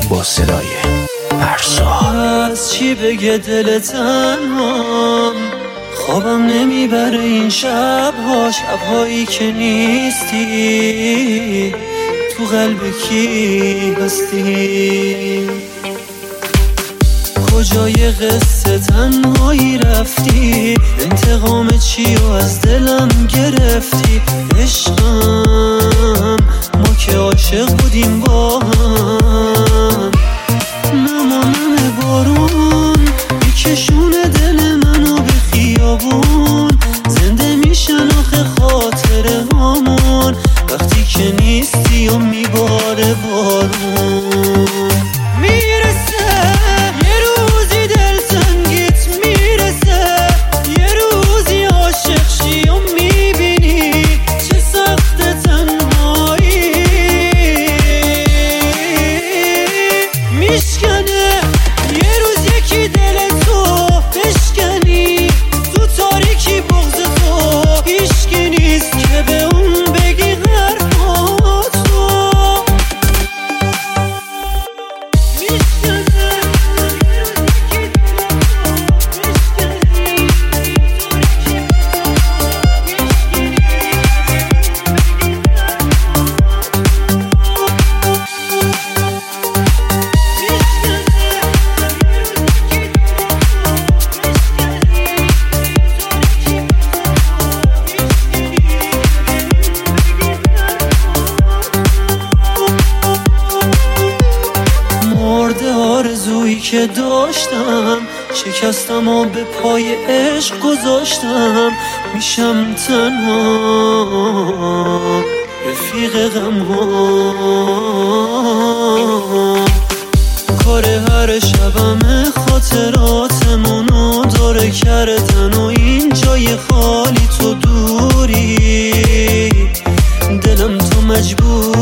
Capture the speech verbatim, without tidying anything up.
با صدای فرسا. از چی بگه دل تنهام، خوابم نمیبره این شبها، شبهایی که نیستی، تو قلب کی هستی؟ کجای قصه تنهایی رفتی؟ انتقام چی و از دلم گرفتی؟ عشقم ما که عاشق بودیم با هم، نمانم بارون میکشونه دل منو به خیابون، زنده میشن آخه خاطره هامون وقتی که نیستی و میباره بارون. میرسه یه روزی دلتنگیت میرسه، یه روزی عاشق شی و میبینی چه سخت تنهایی، میشکنه یه روز یکی دل تو بشکنی، تو تاریکی بغض تو هیچکی نیست که به اون بگی حرفاتو. آرزویی که داشتم شکستم و به پای عشق گذاشتم، میشم تنها رفیق غم‌ها. کار هر شبم خاطراتمونو داره کردن و این جای خالی تو دوری، دلم تو مجبور